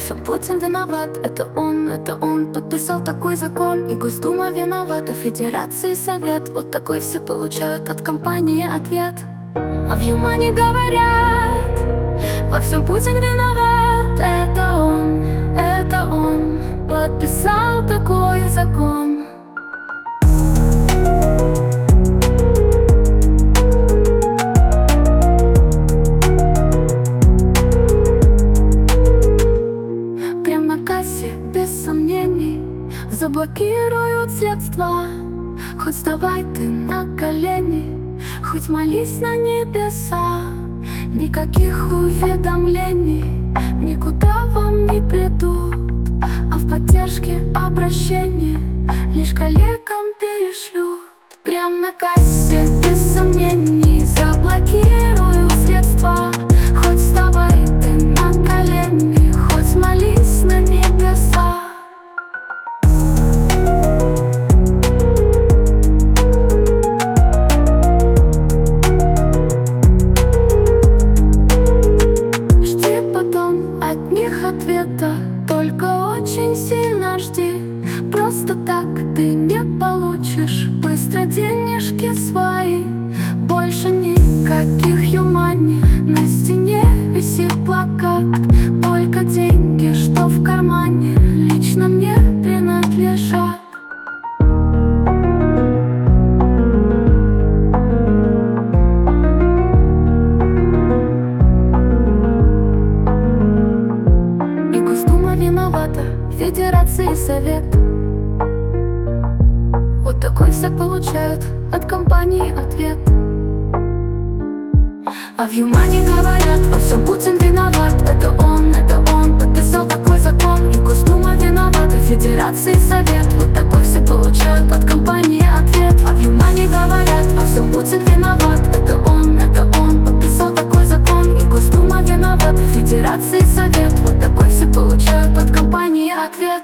всем Путин виноват. Это он подписал такой закон. И Госдума виновата, Федерация и Совет. Вот такой все получают от компании ответ. А в Юмане говорят: во всем Путин виноват. Это он подписал такой закон. Без сомнений заблокируют средства. Хоть вставай ты на колени, хоть молись на небеса. Никаких уведомлений никуда вам не придут, а в поддержке обращения лишь коллегам перешлют. Прям на кассе без сомнений заблокируют средства. Хоть вставай ты на колени, хоть молись на небеса. Жди потом от них ответа, только очень сильно жди. Просто так ты не получишь быстро денежки свои. Больше никаких юмани, на стене висит плакат. Только деньги, что в кармане, лично мне принадлежат. И Госдума виновата, Федерация и Совет. Вот такой все получают от компании ответ. А в Юмане говорят: во всем Путин виноват. Это он подписал такой закон. И Госдума виновата, Федерация и Совет. Вот такой все получают от компании ответ. А в Юмане говорят: во всем Путин виноват. Это он подписал такой закон. И Госдума виновата, Федерация и Совет. Вот такой все получают от компании ответ.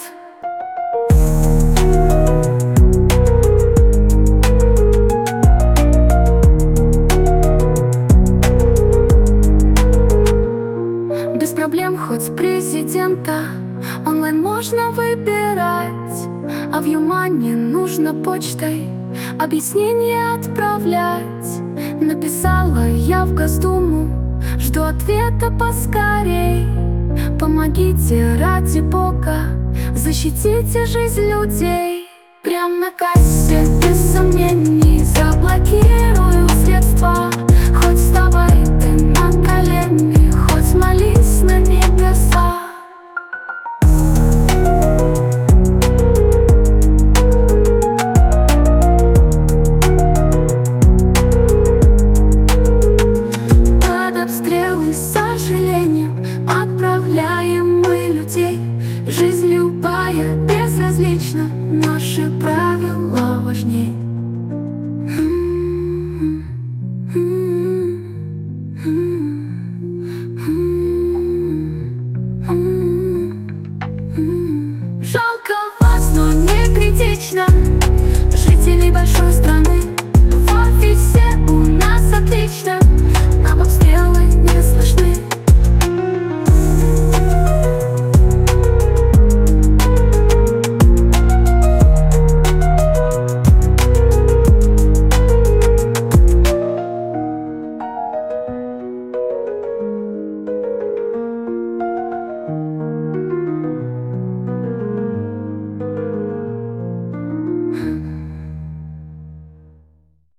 Без проблем хоть с президента онлайн можно выбирать. А в Юмане нужно почтой объяснение отправлять. Написала я в Госдуму, жду ответа поскорей. Помогите ради Бога, защитите жизнь людей. Прям на кассе без сомнений заблокируют